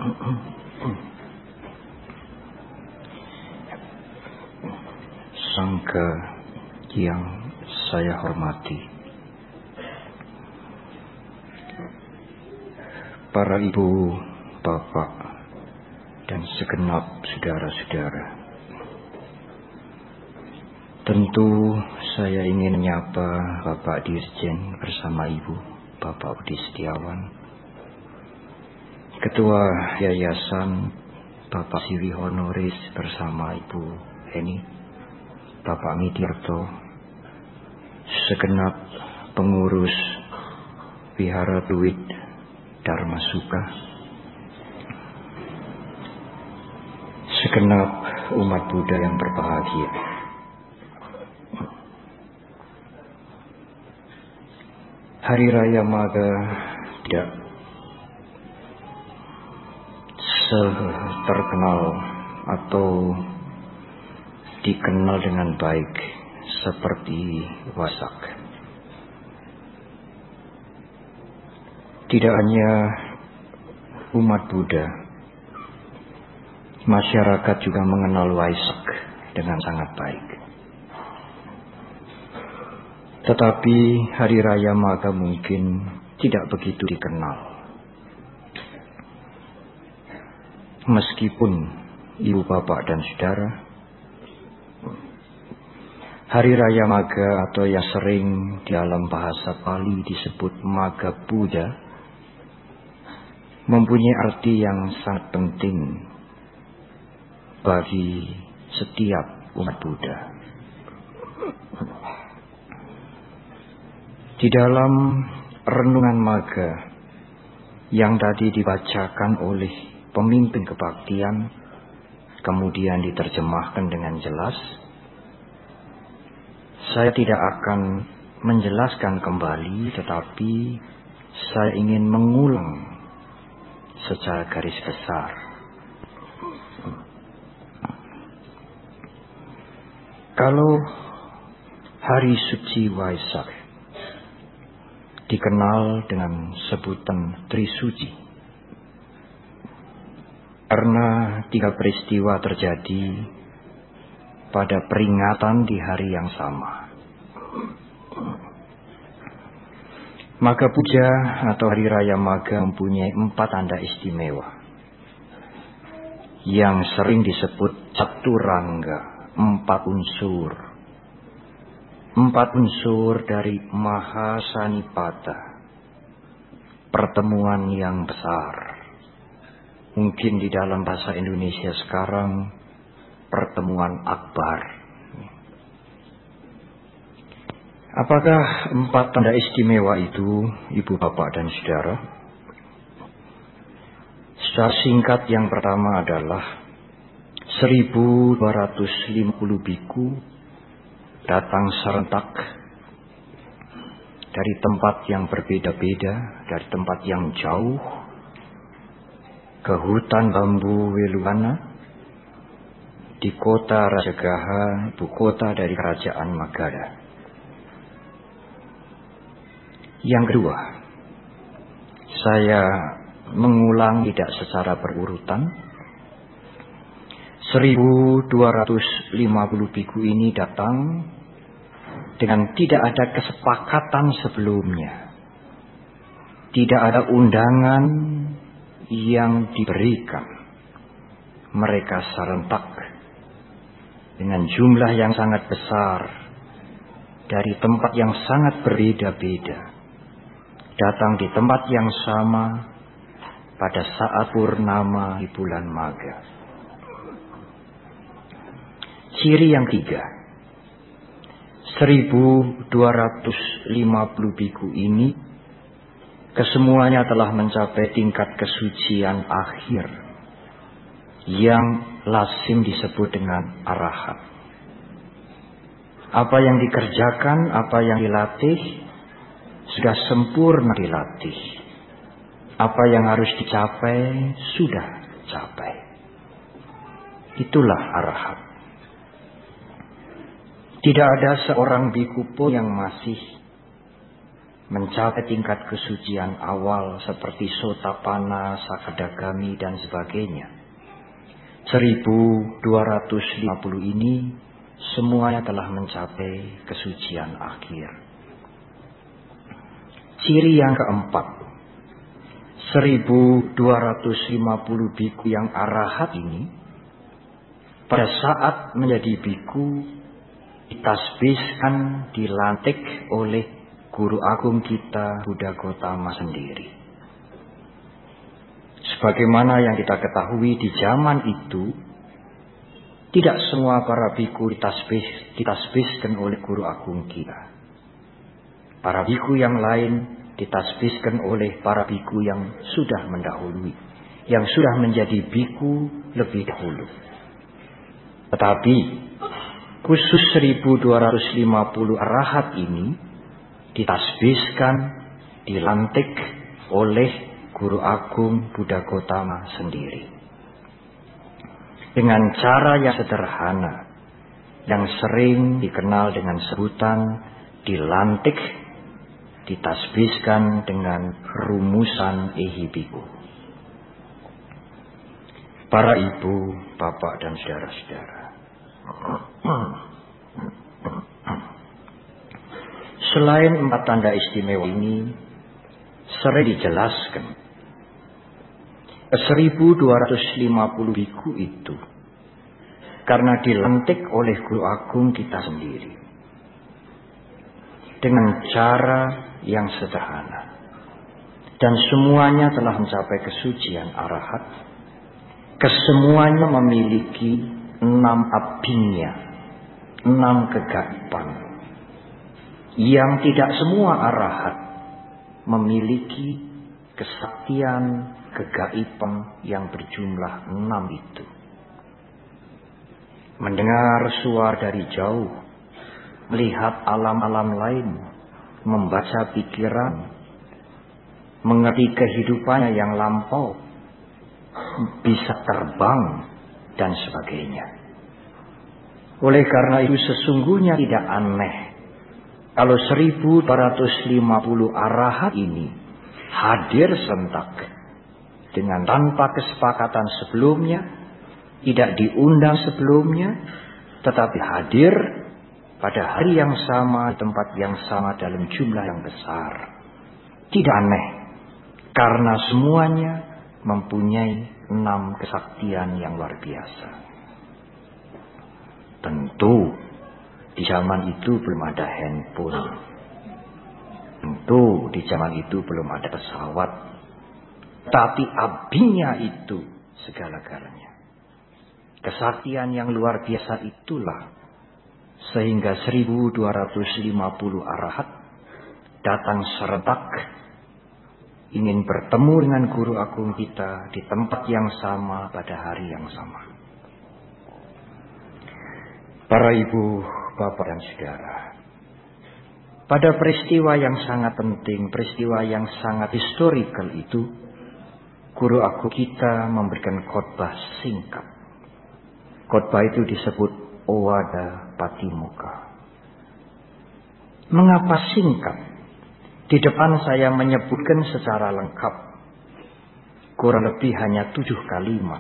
Sangga yang saya hormati, para ibu, bapak, dan segenap saudara-saudara. Tentu saya ingin menyapa Bapak Dirjen bersama Ibu Bapak Budi Setiawan, Ketua Yayasan Bapak Siwi Honoris bersama Ibu Heni, Bapak Mitirto, segenap pengurus Wihara Duit Dharma Suka, segenap umat Buddha yang berbahagia. Hari Raya Maga tidak terkenal atau dikenal dengan baik seperti Waisak. Tidak hanya umat Buddha, masyarakat juga mengenal Waisak dengan sangat baik. Tetapi Hari Raya Maga mungkin tidak begitu dikenal. Meskipun ibu bapak dan saudara, Hari Raya Maga atau yang sering dalam bahasa Pali disebut Maga Buddha mempunyai arti yang sangat penting bagi setiap umat Buddha. Di dalam renungan Maga yang tadi dibacakan oleh pemimpin kebaktian, kemudian diterjemahkan dengan jelas, saya tidak akan menjelaskan kembali, tetapi saya ingin mengulang secara garis besar. Kalau Hari Suci Waisak dikenal dengan sebutan Trisuci karena 3 peristiwa terjadi pada peringatan di hari yang sama. Maga Puja atau Hari Raya Maga mempunyai 4 tanda istimewa yang sering disebut Caturangga, 4 unsur. 4 unsur dari Mahasanipata, pertemuan yang besar. Mungkin di dalam bahasa Indonesia sekarang pertemuan akbar. Apakah 4 tanda istimewa itu, ibu bapak dan saudara? Secara singkat, yang pertama adalah 1250 biku datang serentak dari tempat yang berbeda-beda, dari tempat yang jauh, ke hutan bambu Weluwana di kota Rajagaha, ibu kota dari kerajaan Magadha. Yang kedua, saya mengulang tidak secara berurutan. 1250 biku ini datang dengan tidak ada kesepakatan sebelumnya. Tidak ada undangan yang diberikan. Mereka serentak dengan jumlah yang sangat besar dari tempat yang sangat berbeda-beda, datang di tempat yang sama pada saat purnama di bulan Maga. Ciri yang ketiga, 1250 biku ini kesemuanya telah mencapai tingkat kesucian akhir yang lazim disebut dengan arahat. Apa yang dikerjakan, apa yang dilatih sudah sempurna dilatih. Apa yang harus dicapai sudah capai. Itulah arahat. Tidak ada seorang biku pun yang masih mencapai tingkat kesucian awal seperti Sotapanna, Sakadagami dan sebagainya. 1250 ini semuanya telah mencapai kesucian akhir. Ciri yang keempat, 1250 biku yang arahat ini pada saat menjadi biku ditasbihkan, dilantik oleh Guru Agung kita Buddha Gautama sendiri. Sebagaimana yang kita ketahui di zaman itu, tidak semua para biku ditasbihkan oleh Guru Agung kita. Para biku yang lain ditasbihkan oleh para biku yang sudah mendahului, yang sudah menjadi biku lebih dahulu. Tetapi khusus 1250 arahat ini ditasbihkan, dilantik oleh Guru Agung Buddha Gautama sendiri. Dengan cara yang sederhana, yang sering dikenal dengan sebutan dilantik, ditasbihkan dengan rumusan Ehibiku. Para ibu, bapak dan saudara-saudara, selain 4 tanda istimewa ini sering dijelaskan, 1250 biku itu karena dilantik oleh Guru Agung kita sendiri dengan cara yang sederhana dan semuanya telah mencapai kesucian arahat. Kesemuanya memiliki 6 abhinya, 6 kegaiban, yang tidak semua arahat memiliki kesaktian kegaiban yang berjumlah 6 itu. Mendengar suara dari jauh, melihat alam-alam lain, membaca pikiran, mengerti kehidupannya yang lampau, bisa terbang dan sebagainya. Oleh karena itu sesungguhnya tidak aneh kalau 1250 arahat ini hadir serentak dengan tanpa kesepakatan sebelumnya, tidak diundang sebelumnya, tetapi hadir pada hari yang sama, tempat yang sama, dalam jumlah yang besar. Tidak aneh, karena semuanya mempunyai 6 kesaktian yang luar biasa. Tentu di zaman itu belum ada handphone. Tentu di zaman itu belum ada pesawat. Tapi abdinya itu segala-galanya. Kesaktian yang luar biasa itulah sehingga 1250 arahat datang serentak ingin bertemu dengan Guru Agung kita di tempat yang sama pada hari yang sama. Para ibu, bapak dan saudara, pada peristiwa yang sangat penting, peristiwa yang sangat historikal itu, Guru Agung kita memberikan khotbah singkat. Khotbah itu disebut Owada Patimokkha. Mengapa singkat? Di depan saya menyebutkan secara lengkap, kurang lebih hanya 7 kalimat.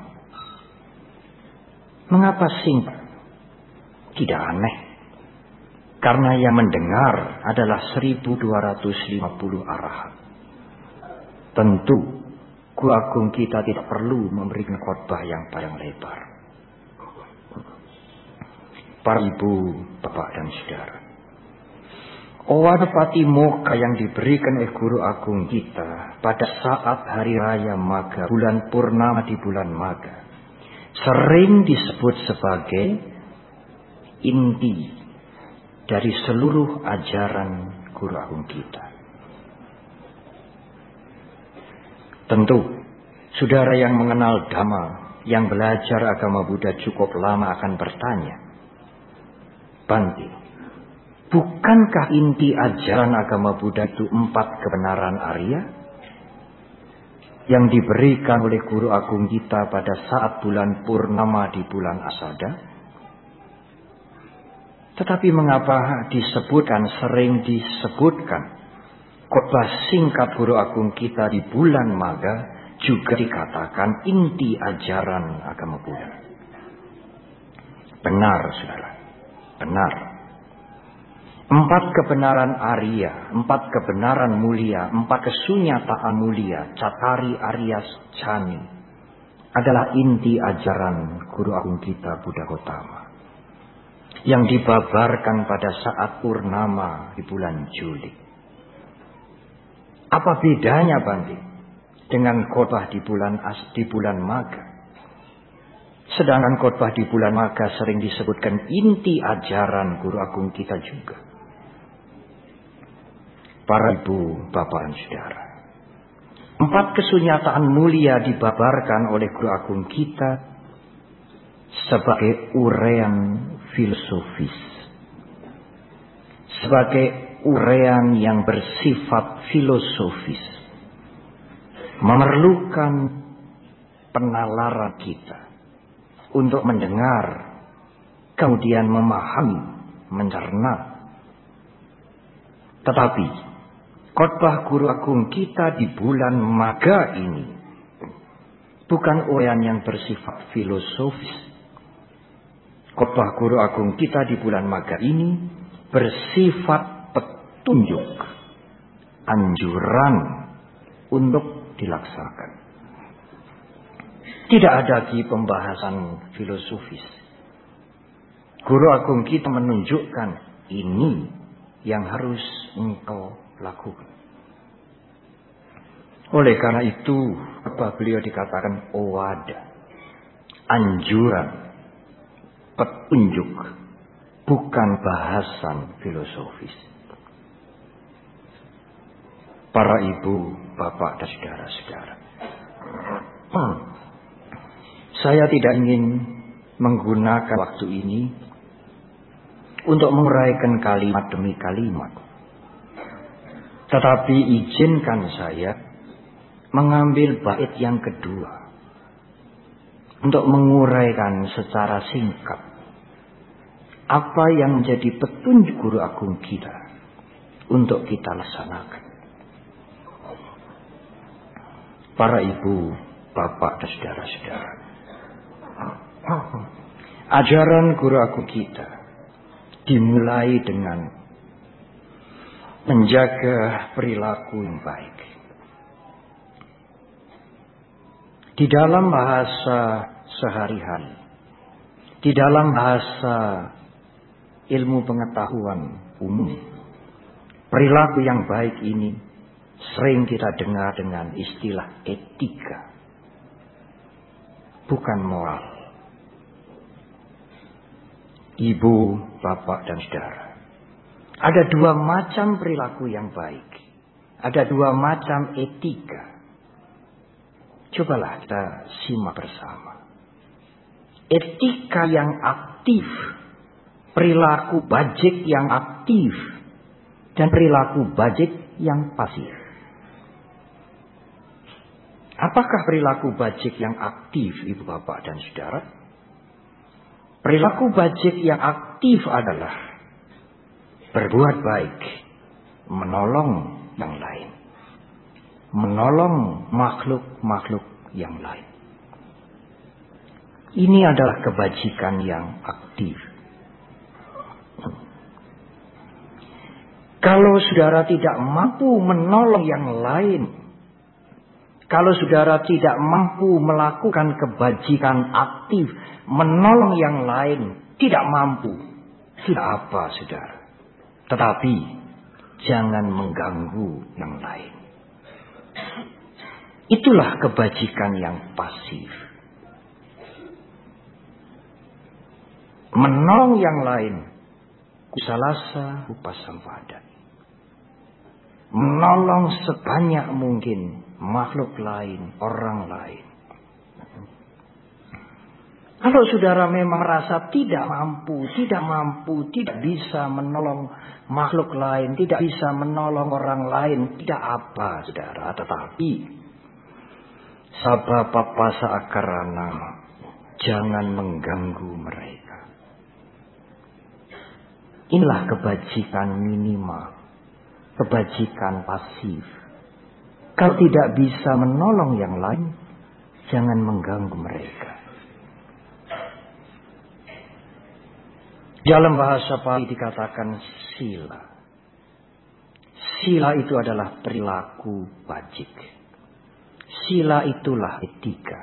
Mengapa singkat? Tidak aneh, karena yang mendengar adalah 1250 arahat. Tentu Guru Agung kita tidak perlu memberikan khotbah yang panjang lebar. Para ibu, bapak dan saudara, Owada Patimokkha yang diberikan oleh Guru Agung kita pada saat hari raya Magha, bulan purnama di bulan Magha, sering disebut sebagai inti dari seluruh ajaran Guru Agung kita. Tentu, saudara yang mengenal Dhamma, yang belajar agama Buddha cukup lama akan bertanya, Bante, bukankah inti ajaran agama Buddha itu 4 kebenaran Arya yang diberikan oleh Guru Agung kita pada saat bulan purnama di bulan Asada? Tetapi mengapa sering disebutkan Khotbah singkat Guru Agung kita di bulan Maga juga dikatakan inti ajaran agama Buddha. Benar, saudara. Benar. 4 kebenaran Arya, 4 kebenaran mulia, 4 kesunyataan mulia, Cattari Arya Cani adalah inti ajaran Guru Agung kita Buddha Gautama yang dibabarkan pada saat purnama di bulan Juli. Apa bedanya Bante dengan khotbah di bulan Maga? Sedangkan khotbah di bulan Maga sering disebutkan inti ajaran Guru Agung kita juga. Para ibu, bapak dan saudara, 4 kesunyataan mulia dibabarkan oleh Guru Agung kita sebagai uraian filosofis, sebagai uraian yang bersifat filosofis, memerlukan penalaran kita untuk mendengar, kemudian memahami, mencerna. Tetapi khotbah Guru Agung kita di bulan Maga ini bukan uraian yang bersifat filosofis. Khotbah Guru Agung kita di bulan Maga ini bersifat tunjuk, anjuran untuk dilaksanakan. Tidak ada lagi pembahasan filosofis. Guru Agung kita menunjukkan ini yang harus engkau lakukan. Oleh karena itu, apa beliau dikatakan owada, anjuran, petunjuk, bukan bahasan filosofis. Para ibu, bapak, dan saudara-saudara, saya tidak ingin menggunakan waktu ini untuk menguraikan kalimat demi kalimat. Tetapi izinkan saya mengambil bait yang kedua untuk menguraikan secara singkat apa yang menjadi petunjuk Guru Agung kita untuk kita laksanakan. Para ibu, bapak, dan saudara-saudara, ajaran Guru Agung kita dimulai dengan menjaga perilaku yang baik. Di dalam bahasa sehari-hari, di dalam bahasa ilmu pengetahuan umum, perilaku yang baik ini sering kita dengar dengan istilah etika, bukan moral. Ibu, bapak, dan saudara, ada 2 macam perilaku yang baik. Ada 2 macam etika. Cobalah kita simak bersama. Etika yang aktif, perilaku bajik yang aktif, dan perilaku bajik yang pasif. Apakah perilaku bajik yang aktif, ibu, bapak, dan saudara? Perilaku bajik yang aktif adalah berbuat baik, menolong yang lain, menolong makhluk-makhluk yang lain. Ini adalah kebajikan yang aktif. Kalau saudara tidak mampu menolong yang lain, kalau saudara tidak mampu melakukan kebajikan aktif, menolong yang lain, tidak mampu, tidak apa saudara. Tetapi jangan mengganggu yang lain. Itulah kebajikan yang pasif. Menolong yang lain, kusalasa upasampada. Menolong sebanyak mungkin makhluk lain, orang lain. Kalau saudara memang merasa tidak mampu, tidak bisa menolong makhluk lain, tidak bisa menolong orang lain, tidak apa saudara. Tetapi sabha papasa akarana, jangan mengganggu mereka. Inilah kebajikan minimal kebajikan pasif. Kalau tidak bisa menolong yang lain, jangan mengganggu mereka. Dalam bahasa Pali dikatakan sila. Sila itu adalah perilaku bajik. Sila itulah etika.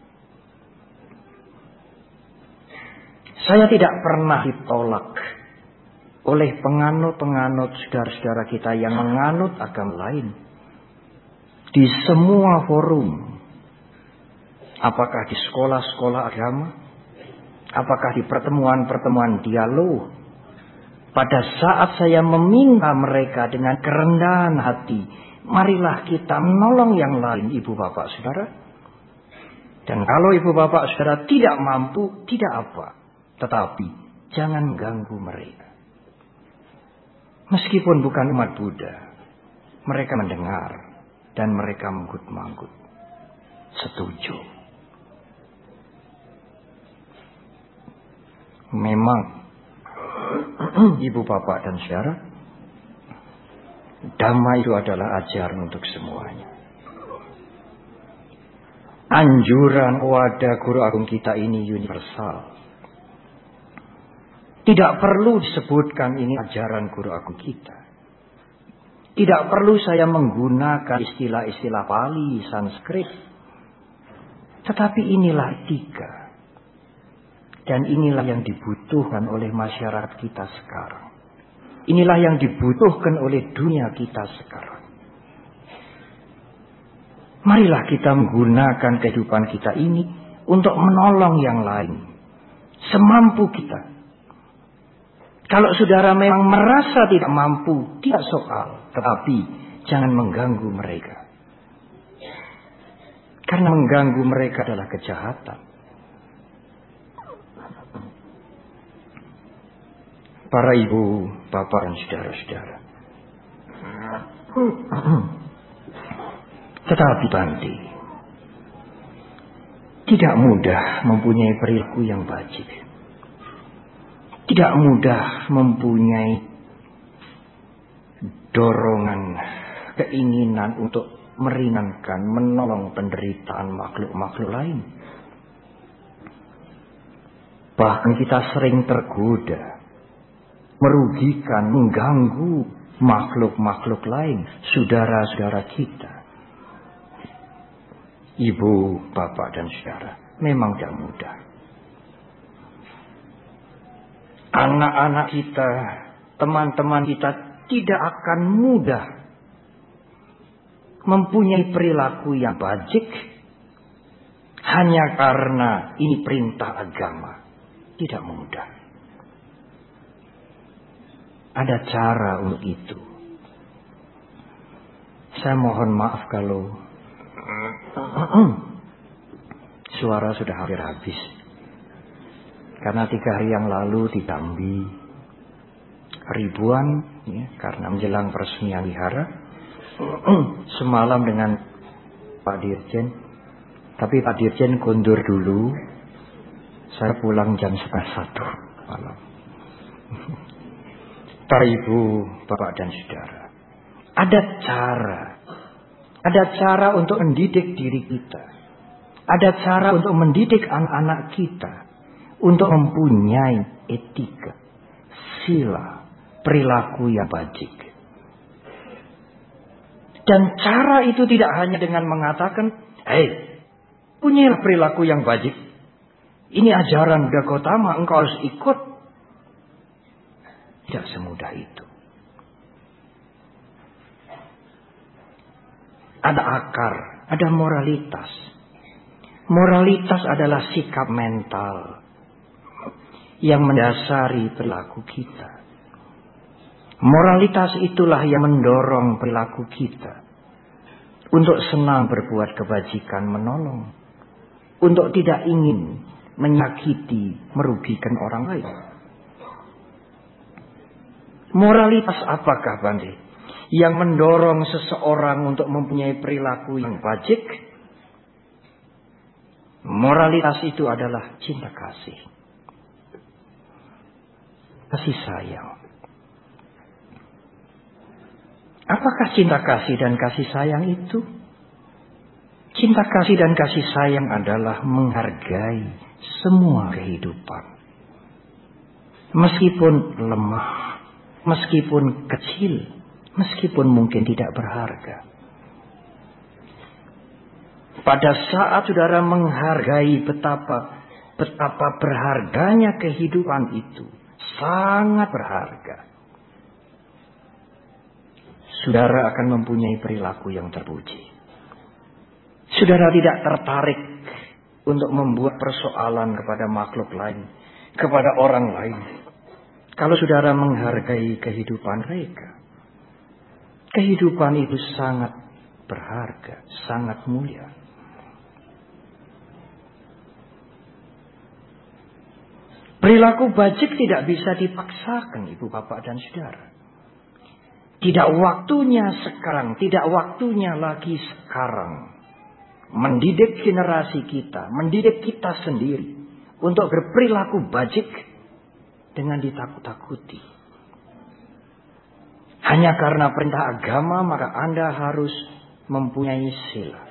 Saya tidak pernah ditolak oleh penganut-penganut saudara-saudara kita yang menganut agama lain. Di semua forum, apakah di sekolah-sekolah agama, apakah di pertemuan-pertemuan dialog, pada saat saya meminta mereka dengan kerendahan hati, marilah kita menolong yang lain, ibu bapak saudara. Dan kalau ibu bapak saudara tidak mampu, tidak apa. Tetapi jangan ganggu mereka. Meskipun bukan umat Buddha, mereka mendengar. Dan mereka manggut-manggut. Setuju. Memang ibu bapak dan saudara, Dhamma itu adalah ajaran untuk semuanya. Anjuran wadah guru agung kita ini universal. Tidak perlu disebutkan ini ajaran guru agung kita. Tidak perlu saya menggunakan istilah-istilah Pali, Sanskrit. Tetapi inilah etika. Dan inilah yang dibutuhkan oleh masyarakat kita sekarang. Inilah yang dibutuhkan oleh dunia kita sekarang. Marilah kita menggunakan kehidupan kita ini untuk menolong yang lain. Semampu kita. Kalau saudara memang merasa tidak mampu, tidak soal. Tetapi jangan mengganggu mereka. Karena mengganggu mereka adalah kejahatan. Para ibu, bapak, dan saudara-saudara. Tetapi Bante, tidak mudah mempunyai perilaku yang bajik. Tidak mudah mempunyai dorongan, keinginan untuk meringankan, menolong penderitaan makhluk-makhluk lain. Bahkan kita sering tergoda, merugikan, mengganggu makhluk-makhluk lain, saudara-saudara kita. Ibu, bapak, dan saudara, memang tidak mudah. Anak-anak kita, teman-teman kita tidak akan mudah mempunyai perilaku yang bajik hanya karena ini perintah agama. Tidak mudah. Ada cara untuk itu. Saya mohon maaf kalau suara sudah hampir habis. Karena 3 hari yang lalu di Tambi ribuan ya, karena menjelang peresmian wihara. Semalam dengan Pak Dirjen. Tapi Pak Dirjen kundur dulu. Saya pulang jam 1:30 malam. Para ibu, bapak dan saudara. Ada cara untuk mendidik diri kita. Ada cara untuk mendidik anak-anak kita. Untuk mempunyai etika, sila, perilaku yang bajik. Dan cara itu tidak hanya dengan mengatakan, hei, punya perilaku yang bajik. Ini ajaran Buddha Gautama, engkau harus ikut. Tidak semudah itu. Ada akar, ada moralitas. Moralitas adalah sikap mental yang mendasari perilaku kita. Moralitas itulah yang mendorong perilaku kita untuk senang berbuat kebajikan, menolong, untuk tidak ingin menyakiti, merugikan orang lain. Moralitas apakah, Bante, yang mendorong seseorang untuk mempunyai perilaku yang bajik? Moralitas itu adalah cinta kasih. Kasih sayang. Apakah cinta kasih dan kasih sayang itu? Cinta kasih dan kasih sayang adalah menghargai semua kehidupan. Meskipun lemah, meskipun kecil, meskipun mungkin tidak berharga. Pada saat saudara menghargai betapa berharganya kehidupan itu, sangat berharga, saudara akan mempunyai perilaku yang terpuji. Saudara tidak tertarik untuk membuat persoalan kepada makhluk lain, kepada orang lain. Kalau saudara menghargai kehidupan mereka, kehidupan itu sangat berharga, sangat mulia. Perilaku bajik tidak bisa dipaksakan, ibu, bapak, dan saudara. Tidak waktunya sekarang, tidak waktunya lagi sekarang. Mendidik generasi kita, mendidik kita sendiri untuk berperilaku bajik dengan ditakut-takuti. Hanya karena perintah agama maka Anda harus mempunyai sila.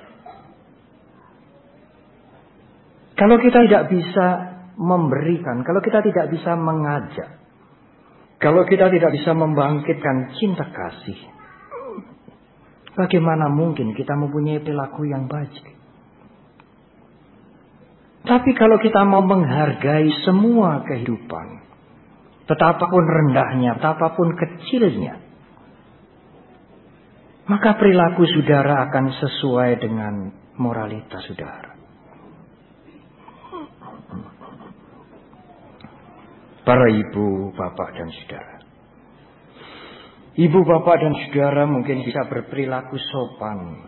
Kalau kita tidak bisa memberikan, kalau kita tidak bisa mengajak, kalau kita tidak bisa membangkitkan cinta kasih, bagaimana mungkin kita mempunyai perilaku yang bajik? Tapi kalau kita mau menghargai semua kehidupan, betapapun rendahnya, betapapun kecilnya, maka perilaku saudara akan sesuai dengan moralitas saudara. Para ibu, bapak, dan saudara. Ibu, bapak, dan saudara mungkin bisa berperilaku sopan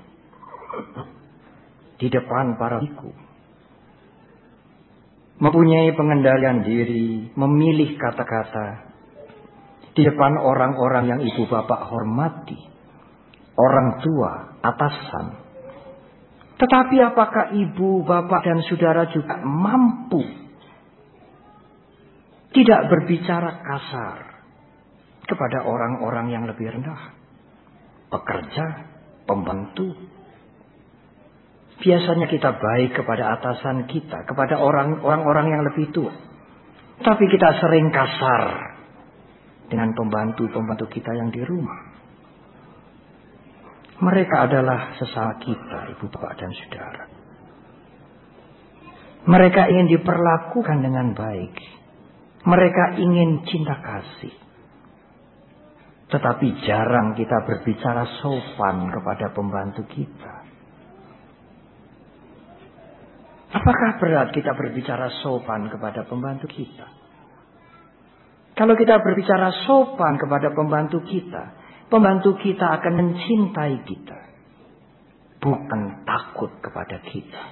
di depan para biku. Mempunyai pengendalian diri, memilih kata-kata di depan orang-orang yang ibu bapak hormati, orang tua, atasan. Tetapi apakah ibu, bapak, dan saudara juga mampu tidak berbicara kasar kepada orang-orang yang lebih rendah? Pekerja, pembantu. Biasanya kita baik kepada atasan kita, kepada orang-orang yang lebih tua. Tapi kita sering kasar dengan pembantu-pembantu kita yang di rumah. Mereka adalah sesama kita, ibu, bapak, dan saudara. Mereka ingin diperlakukan dengan baik. Mereka ingin cinta kasih. Tetapi jarang kita berbicara sopan kepada pembantu kita. Apakah berat kita berbicara sopan kepada pembantu kita? Kalau kita berbicara sopan kepada pembantu kita akan mencintai kita, bukan takut kepada kita.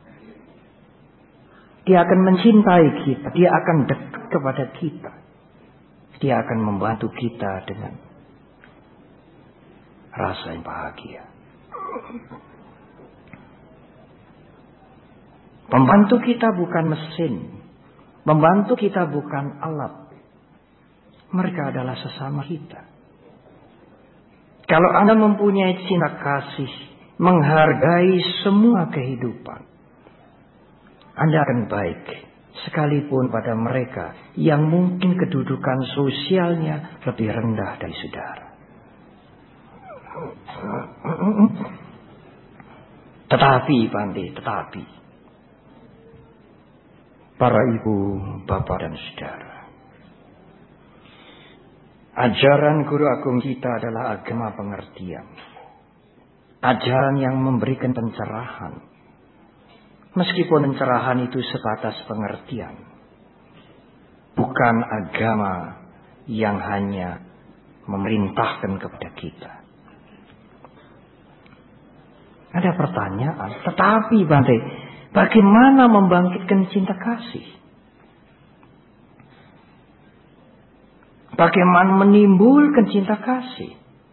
Dia akan mencintai kita, dia akan dekat kepada kita. Dia akan membantu kita dengan rasa yang bahagia. Pembantu kita bukan mesin. Pembantu kita bukan alat. Mereka adalah sesama kita. Kalau Anda mempunyai cinta kasih, menghargai semua kehidupan, Anda akan baik. Sekalipun pada mereka yang mungkin kedudukan sosialnya lebih rendah dari saudara. Tetapi para ibu, bapak, dan saudara, ajaran guru agung kita adalah agama pengertian. Ajaran yang memberikan pencerahan. Meskipun pencerahan itu sebatas pengertian. Bukan agama yang hanya memerintahkan kepada kita. Ada pertanyaan, tetapi Bante, bagaimana membangkitkan cinta kasih? Bagaimana menimbulkan cinta kasih?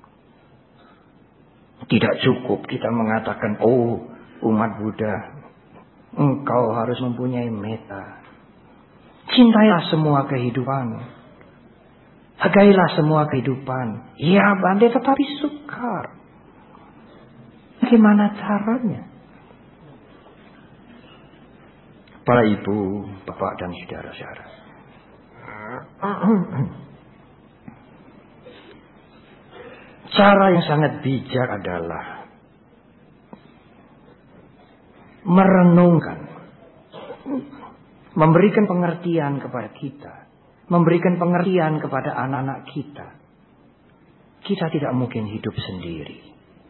Tidak cukup kita mengatakan, oh umat Buddha, engkau harus mempunyai meta. Cintailah semua kehidupan. Hargailah semua kehidupan. Ya Bante, tetapi sukar. Bagaimana caranya? Para ibu, bapak dan saudara-saudara. Cara yang sangat bijak adalah merenungkan, memberikan pengertian kepada kita, memberikan pengertian kepada anak-anak kita. Kita tidak mungkin hidup sendiri.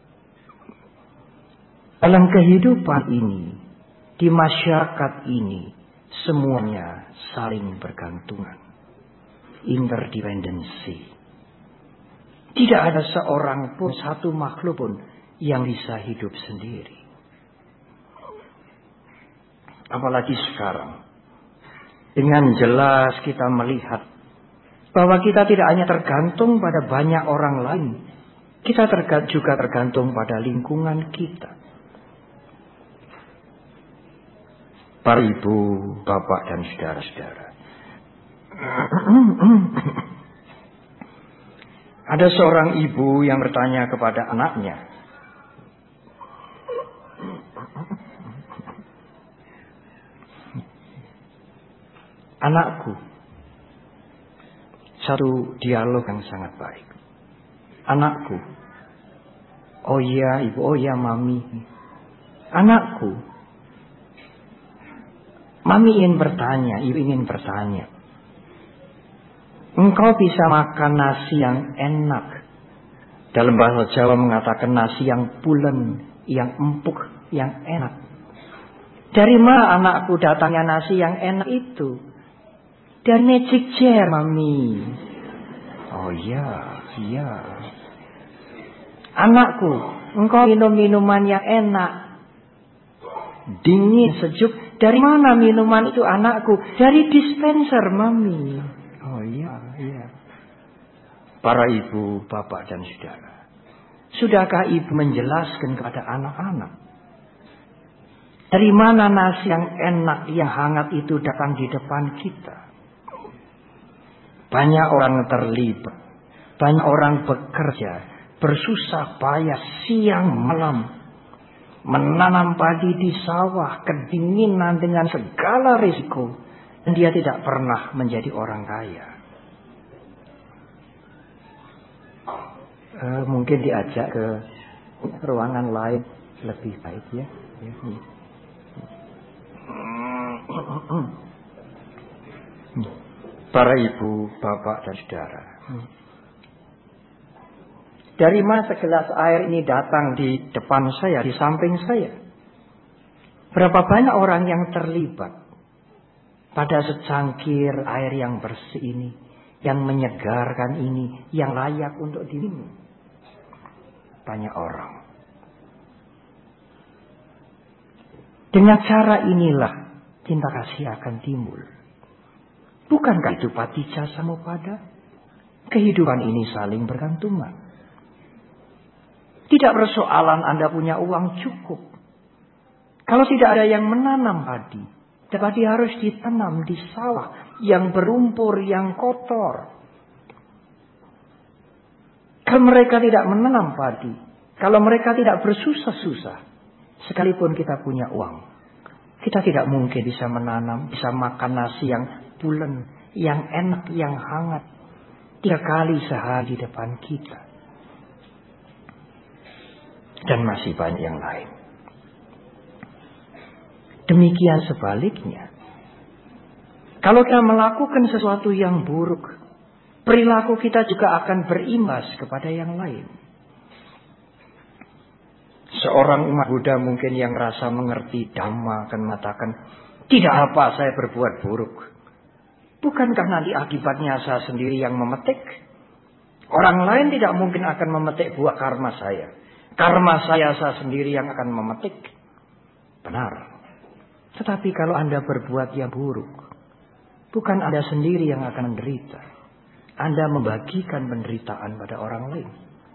Dalam kehidupan ini, di masyarakat ini, semuanya saling bergantungan. Interdependensi. Tidak ada seorang pun, satu makhluk pun yang bisa hidup sendiri. Apalagi sekarang. Dengan jelas kita melihat bahwa kita tidak hanya tergantung pada banyak orang lain. Kita juga tergantung pada lingkungan kita. Para ibu, bapak dan saudara-saudara. Ada seorang ibu yang bertanya kepada anaknya. Anakku, satu dialog yang sangat baik. Anakku, oh iya ibu, oh iya mami. Anakku, mami ingin bertanya, ibu ingin bertanya. Engkau bisa makan nasi yang enak. Dalam bahasa Jawa mengatakan nasi yang pulen, yang empuk, yang enak. Dari mana anakku datangnya nasi yang enak itu? Dari Magic Jar, mami. Oh iya, iya. Anakku, engkau minum minuman yang enak. Dingin, sejuk. Dari mana minuman itu anakku? Dari dispenser, mami. Oh iya, iya. Para ibu, bapak dan saudara. Sudahkah ibu menjelaskan kepada anak-anak? Dari mana nasi yang enak, yang hangat itu datang di depan kita? Banyak orang terlibat. Banyak orang bekerja. Bersusah payah siang malam. Menanam padi di sawah. Kedinginan dengan segala risiko. Dan dia tidak pernah menjadi orang kaya. Mungkin diajak ke ruangan lain. Lebih baik ya. Para ibu, bapak dan saudara. Dari mana segelas air ini datang di depan saya, di samping saya? Berapa banyak orang yang terlibat pada secangkir air yang bersih ini, yang menyegarkan ini, yang layak untuk diminum? Banyak orang. Dengan cara inilah cinta kasih akan timbul. Bukankah itu patija samupada? Kehidupan ini saling bergantungan. Tidak persoalan Anda punya uang cukup. Kalau tidak ada yang menanam padi, padi harus ditanam di sawah yang berumpur, yang kotor. Kalau mereka tidak menanam padi, kalau mereka tidak bersusah-susah, sekalipun kita punya uang, kita tidak mungkin bisa menanam, bisa makan nasi yang pulen, yang enak, yang hangat 3 kali sehari di depan kita. Dan masih banyak yang lain. Demikian sebaliknya. Kalau kita melakukan sesuatu yang buruk, perilaku kita juga akan berimbas kepada yang lain. Seorang umat Buddha mungkin yang rasa mengerti Dhamma akan mengatakan, tidak apa saya berbuat buruk. Bukankah nanti akibatnya saya sendiri yang memetik? Orang lain tidak mungkin akan memetik buah karma saya. Karma saya sendiri yang akan memetik. Benar. Tetapi kalau Anda berbuat yang buruk, bukan Anda sendiri yang akan menderita. Anda membagikan penderitaan pada orang lain.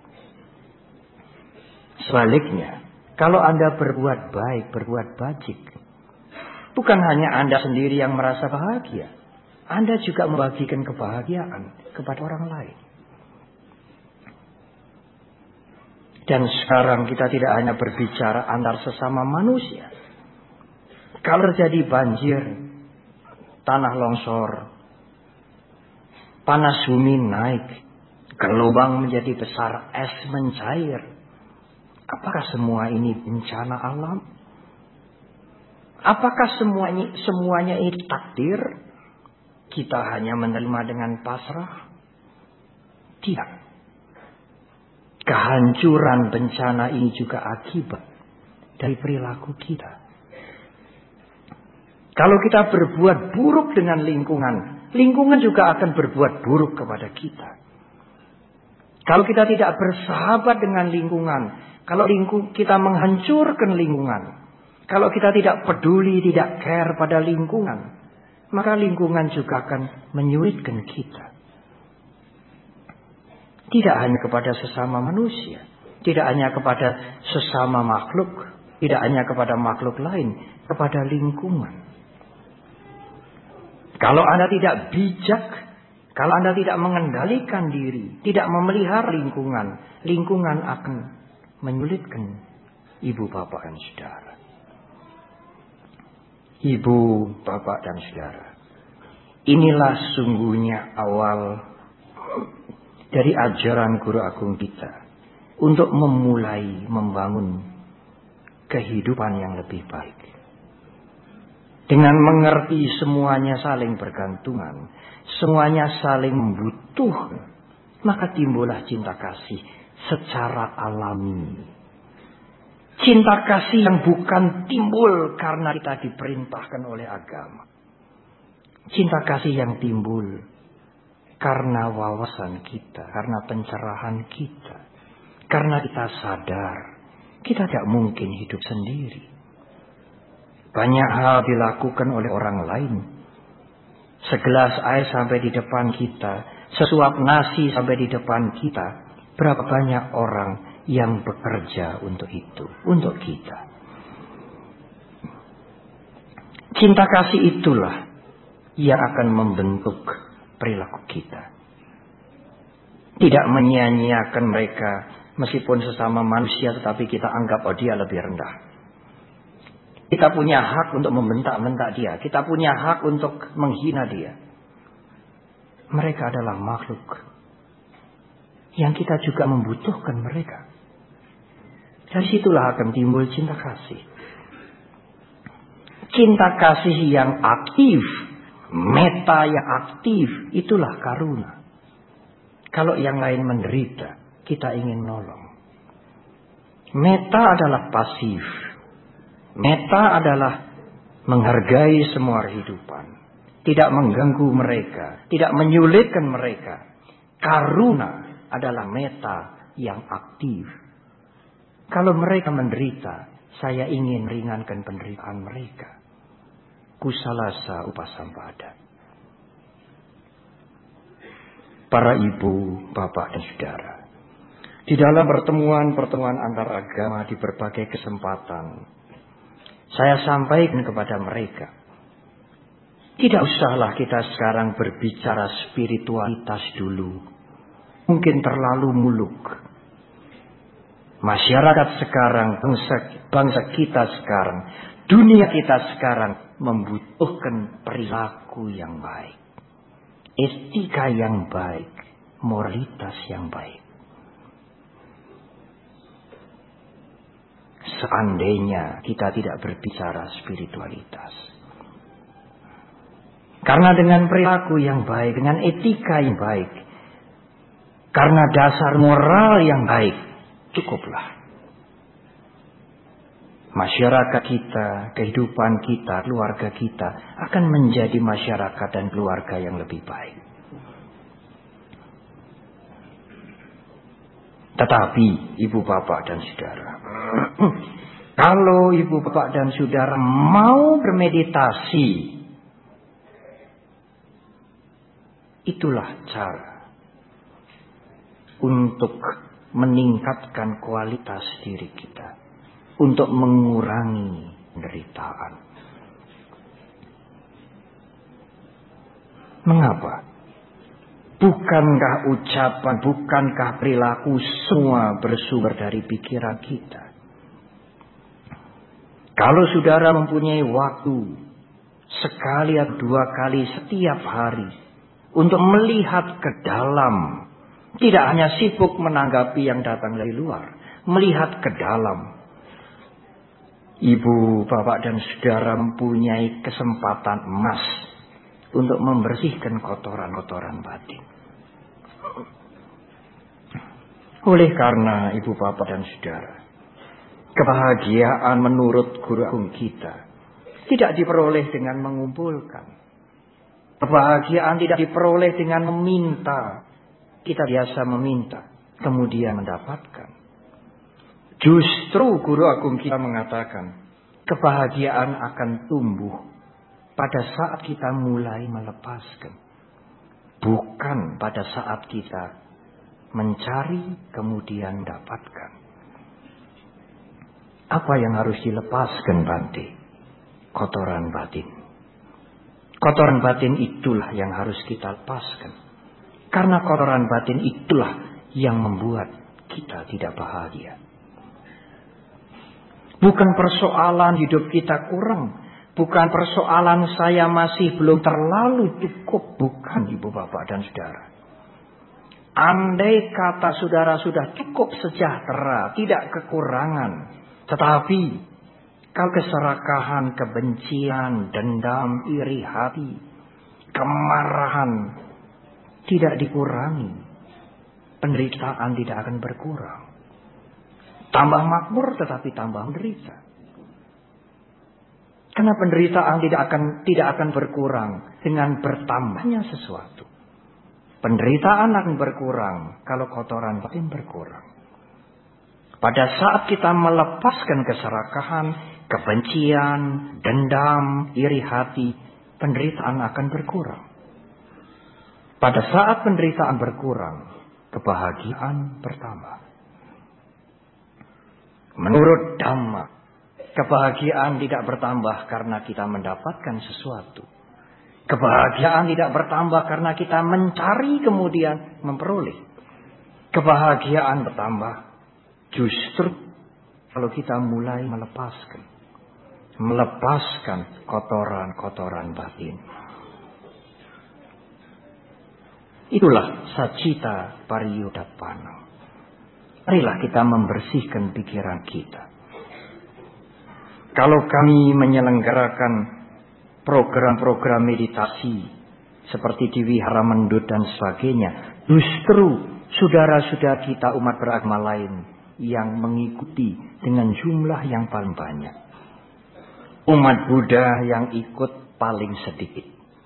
Sebaliknya, kalau Anda berbuat baik, berbuat bajik, bukan hanya Anda sendiri yang merasa bahagia. Anda juga membagikan kebahagiaan kepada orang lain. Dan sekarang kita tidak hanya berbicara antar sesama manusia. Kalau terjadi banjir, tanah longsor, panas bumi naik, gelombang menjadi besar, es mencair. Apakah semua ini bencana alam? Apakah semuanya ini takdir? Kita hanya menerima dengan pasrah? Tidak. Kehancuran bencana ini juga akibat dari perilaku kita. Kalau kita berbuat buruk dengan lingkungan, lingkungan juga akan berbuat buruk kepada kita. Kalau kita tidak bersahabat dengan lingkungan, kalau kita menghancurkan lingkungan, kalau kita tidak peduli, tidak care pada lingkungan, maka lingkungan juga akan menyulitkan kita. Tidak hanya kepada sesama manusia, tidak hanya kepada sesama makhluk, tidak hanya kepada makhluk lain, kepada lingkungan. Kalau Anda tidak bijak, kalau Anda tidak mengendalikan diri, tidak memelihara lingkungan, lingkungan akan menyulitkan ibu, bapak, dan saudara. Ibu, bapak, dan saudara, inilah sungguhnya awal dari ajaran guru agung kita untuk memulai membangun kehidupan yang lebih baik. Dengan mengerti semuanya saling bergantungan, semuanya saling membutuhkan, maka timbullah cinta kasih secara alami. Cinta kasih yang bukan timbul karena kita diperintahkan oleh agama. Cinta kasih yang timbul karena wawasan kita, karena pencerahan kita. Karena kita sadar, kita tidak mungkin hidup sendiri. Banyak hal dilakukan oleh orang lain. Segelas air sampai di depan kita, sesuap nasi sampai di depan kita. Berapa banyak orang yang bekerja untuk itu, untuk kita. Cinta kasih itulah yang akan membentuk perilaku kita. Tidak menyia-nyiakan mereka meskipun sesama manusia, tetapi kita anggap dia lebih rendah. Kita punya hak untuk membentak-bentak dia. Kita punya hak untuk menghina dia. Mereka adalah makhluk yang kita juga membutuhkan mereka. Dari situlah akan timbul cinta kasih. Cinta kasih yang aktif, meta yang aktif, itulah karuna. Kalau yang lain menderita, kita ingin nolong. Meta adalah pasif. Meta adalah menghargai semua kehidupan. Tidak mengganggu mereka. Tidak menyulitkan mereka. Karuna adalah meta yang aktif. Kalau mereka menderita, saya ingin meringankan penderitaan mereka. Kusalasa upasampada. Para ibu, bapak, dan saudara. Di dalam pertemuan-pertemuan antar agama di berbagai kesempatan, saya sampaikan kepada mereka, tidak usahlah kita sekarang berbicara spiritualitas dulu. Mungkin terlalu muluk. Masyarakat sekarang, bangsa kita sekarang, dunia kita sekarang membutuhkan perilaku yang baik. Etika yang baik, moralitas yang baik. Seandainya kita tidak berbicara spiritualitas. Karena dengan perilaku yang baik, dengan etika yang baik, karena dasar moral yang baik, cukuplah. Masyarakat kita, kehidupan kita, keluarga kita akan menjadi masyarakat dan keluarga yang lebih baik. Tetapi ibu bapak dan saudara, kalau ibu bapak dan saudara mau bermeditasi, itulah cara untuk meningkatkan kualitas diri kita, untuk mengurangi penderitaan. Mengapa? Bukankah ucapan, bukankah perilaku semua bersumber dari pikiran kita? Kalau saudara mempunyai waktu sekali atau 2 kali setiap hari untuk melihat ke dalam, tidak hanya sibuk menanggapi yang datang dari luar, melihat ke dalam. Ibu, bapak, dan saudara mempunyai kesempatan emas untuk membersihkan kotoran-kotoran batin. Oleh karena ibu, bapak, dan saudara, kebahagiaan menurut guru agung kita tidak diperoleh dengan mengumpulkan. Kebahagiaan tidak diperoleh dengan meminta. Kita biasa meminta, kemudian mendapatkan. Justru guru agung kita mengatakan, kebahagiaan akan tumbuh pada saat kita mulai melepaskan. Bukan pada saat kita mencari kemudian dapatkan. Apa yang harus dilepaskan, Bante? Kotoran batin. Kotoran batin itulah yang harus kita lepaskan. Karena kotoran batin itulah yang membuat kita tidak bahagia. Bukan persoalan hidup kita kurang. Bukan persoalan saya masih belum terlalu cukup. Bukan, ibu, bapak, dan saudara. Andai kata saudara sudah cukup sejahtera, tidak kekurangan. Tetapi kalau keserakahan, kebencian, dendam, iri hati, kemarahan tidak dikurangi, penderitaan tidak akan berkurang. Tambah makmur tetapi tambah menderita. Karena penderitaan tidak akan berkurang dengan bertambahnya sesuatu. Penderitaan akan berkurang kalau kotoran batin berkurang. Pada saat kita melepaskan keserakahan, kebencian, dendam, iri hati, penderitaan akan berkurang. Pada saat penderitaan berkurang, kebahagiaan bertambah. Menurut Dhamma, kebahagiaan tidak bertambah karena kita mendapatkan sesuatu. Kebahagiaan tidak bertambah karena kita mencari kemudian memperoleh. Kebahagiaan bertambah justru kalau kita mulai melepaskan kotoran-kotoran batin. Itulah sacita pariyudapanam. Marilah kita membersihkan pikiran kita. Kalau kami menyelenggarakan program-program meditasi seperti di Wihara Mendut dan sebagainya, justru saudara-saudara kita umat beragama lain yang mengikuti dengan jumlah yang paling banyak. Umat Buddha yang ikut paling sedikit.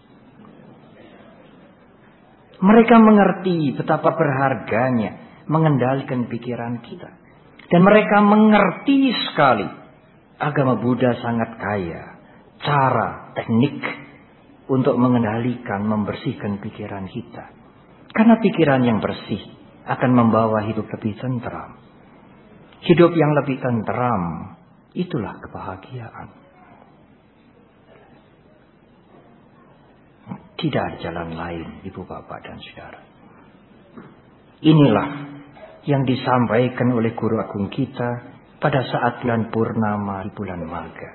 Mereka mengerti betapa berharganya mengendalikan pikiran kita. Dan mereka mengerti sekali agama Buddha sangat kaya cara, teknik untuk mengendalikan, membersihkan pikiran kita. Karena pikiran yang bersih akan membawa hidup lebih tentram. Hidup yang lebih tentram, itulah kebahagiaan. Tidak ada jalan lain, ibu, bapak, dan saudara. Inilah yang disampaikan oleh guru agung kita pada saat bulan purnama di bulan Magha.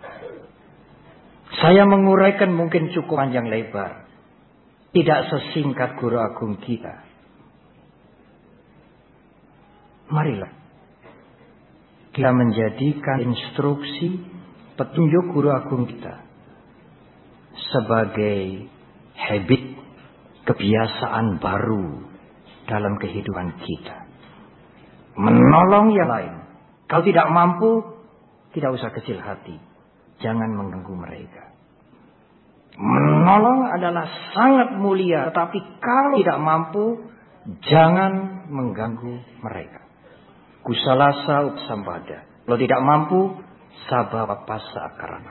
Saya menguraikan mungkin cukup panjang lebar, tidak sesingkat guru agung kita. Marilah kita menjadikan instruksi petunjuk guru agung kita sebagai habit, kebiasaan baru dalam kehidupan kita. Menolong yang lain. Kalau tidak mampu, tidak usah kecil hati. Jangan mengganggu mereka. Menolong adalah sangat mulia. Tetapi kalau tidak mampu, jangan mengganggu mereka. Kusalasa upsampada. Kalau tidak mampu, sabapasa akarana.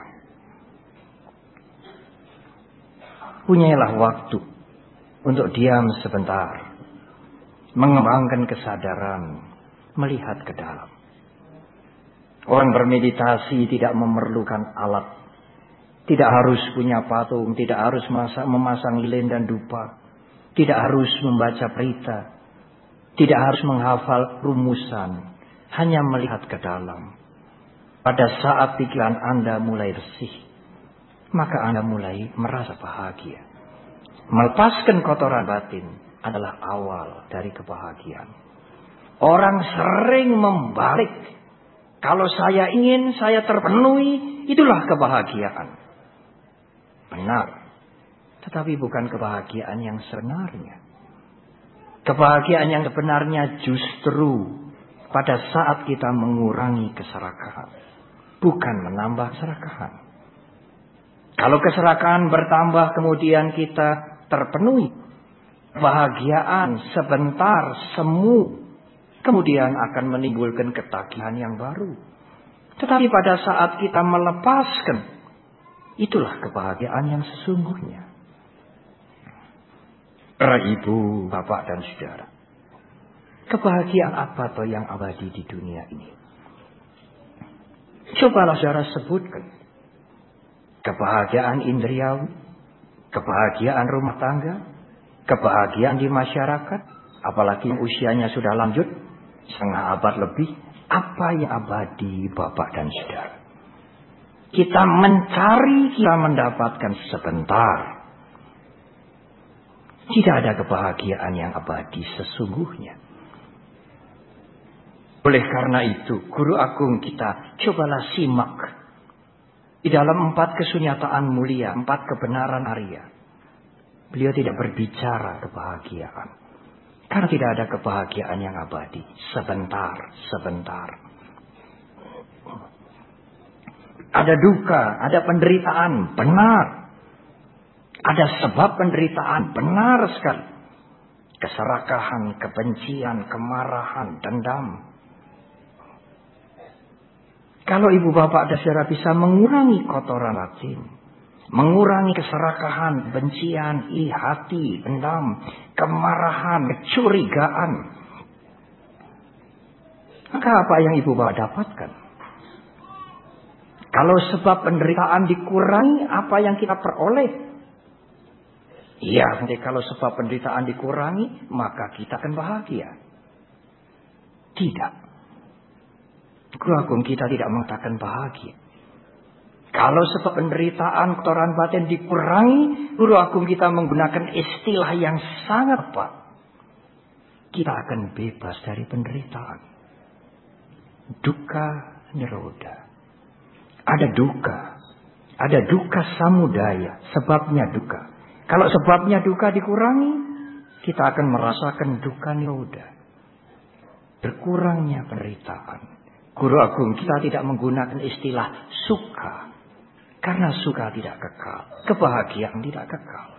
Punyailah waktu untuk diam sebentar. Mengembangkan kesadaran. Melihat ke dalam. Orang bermeditasi tidak memerlukan alat Tidak harus punya patung, tidak harus memasang lilin dan dupa, tidak harus membaca berita, tidak harus menghafal rumusan, hanya melihat ke dalam. Pada saat pikiran Anda mulai bersih, maka Anda mulai merasa bahagia. Melepaskan kotoran batin adalah awal dari kebahagiaan. Orang sering membalik. Kalau saya ingin, saya terpenuhi, itulah kebahagiaan. Benar. Tetapi bukan kebahagiaan yang sebenarnya. Kebahagiaan yang sebenarnya justru pada saat kita mengurangi keserakahan. Bukan menambah keserakahan. Kalau keserakahan bertambah kemudian kita terpenuhi. Kebahagiaan sebentar, semu. Kemudian akan menimbulkan ketagihan yang baru. Tetapi pada saat kita melepaskan, itulah kebahagiaan yang sesungguhnya. Para ibu, bapak dan saudara. Kebahagiaan apa toh yang abadi di dunia ini? Cobalah saudara sebutkan. Kebahagiaan indriawi, kebahagiaan rumah tangga, kebahagiaan di masyarakat, apalagi yang usianya sudah lanjut, setengah abad lebih, apa yang abadi bapak dan saudara? Kita mencari, kita mendapatkan sebentar. Tidak ada kebahagiaan yang abadi sesungguhnya. Oleh karena itu, Guru Agung kita cobalah simak. Di dalam 4 kesunyataan mulia, 4 kebenaran Arya. Beliau tidak berbicara kebahagiaan. Karena tidak ada kebahagiaan yang abadi. Sebentar, sebentar. Ada duka, ada penderitaan, benar. Ada sebab penderitaan, benar sekali. Keserakahan, kebencian, kemarahan, dendam. Kalau ibu bapak dan saudara bisa mengurangi kotoran batin, mengurangi keserakahan, kebencian, iri hati, dendam, kemarahan, kecurigaan, maka apa yang ibu bapak dapatkan? Kalau sebab penderitaan dikurangi, apa yang kita peroleh? Iya, kalau sebab penderitaan dikurangi, maka kita akan bahagia. Tidak. Guru Agung kita tidak mengatakan bahagia. Kalau sebab penderitaan, kotoran batin dikurangi, Guru Agung kita menggunakan istilah yang sangat tepat. Kita akan bebas dari penderitaan. Duka niroda. Ada duka samudaya, sebabnya duka. Kalau sebabnya duka dikurangi, kita akan merasakan duka niroda. Berkurangnya penderitaan. Guru Agung kita tidak menggunakan istilah suka. Karena suka tidak kekal. Kebahagiaan tidak kekal.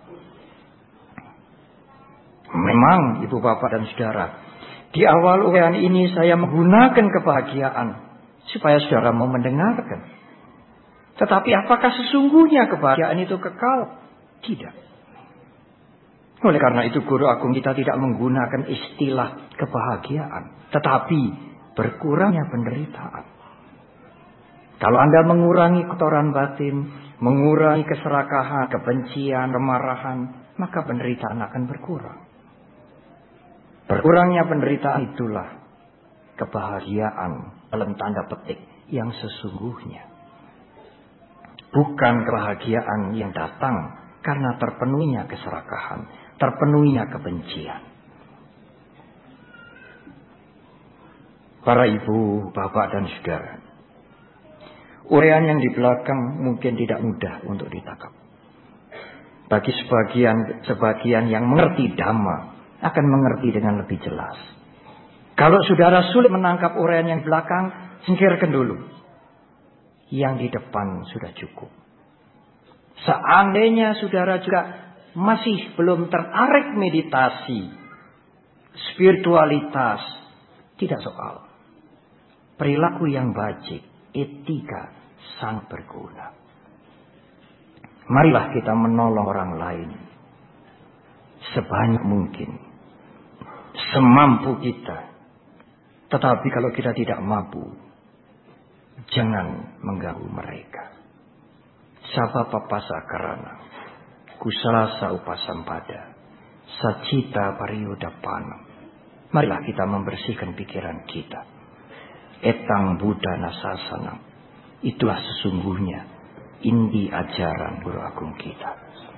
Memang ibu bapak dan saudara, di awal uraian ini saya menggunakan kebahagiaan supaya saudara mau mendengarkan. Tetapi apakah sesungguhnya kebahagiaan itu kekal? Tidak. Oleh karena itu Guru Agung kita tidak menggunakan istilah kebahagiaan. Tetapi berkurangnya penderitaan. Kalau Anda mengurangi kotoran batin, mengurangi keserakahan, kebencian, kemarahan, maka penderitaan akan berkurang. Berkurangnya penderitaan itulah kebahagiaan dalam tanda petik yang sesungguhnya. Bukan kebahagiaan yang datang karena terpenuhinya keserakahan, terpenuhinya kebencian. Para ibu, bapak dan saudara, uraian yang di belakang mungkin tidak mudah untuk ditangkap. Bagi sebagian yang mengerti Dhamma akan mengerti dengan lebih jelas. Kalau saudara sulit menangkap uraian yang belakang, singkirkan dulu. Yang di depan sudah cukup. Seandainya saudara juga masih belum tertarik meditasi, spiritualitas, tidak soal. Perilaku yang bajik, etika sangat berguna. Marilah kita menolong orang lain sebanyak mungkin, semampu kita. Tetapi kalau kita tidak mampu, jangan mengganggu mereka. Sapa papasa karana, kusalasa upasampada, sacita pariyodapana. Marilah kita membersihkan pikiran kita. Etang Buddha Nasasana. Itulah sesungguhnya inti ajaran Guru Agung kita.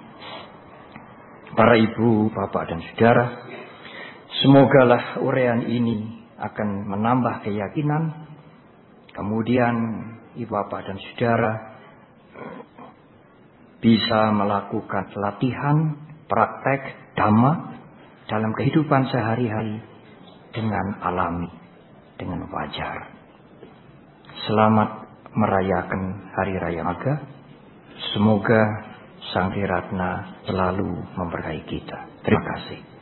Para ibu, bapak dan saudara, semogalah uraian ini akan menambah keyakinan. Kemudian ibu, bapak dan saudara bisa melakukan latihan, praktek dhamma dalam kehidupan sehari-hari dengan alami, dengan wajar. Selamat merayakan Hari Raya Maga. Semoga Sang Triratna selalu memberkahi kita. Terima kasih.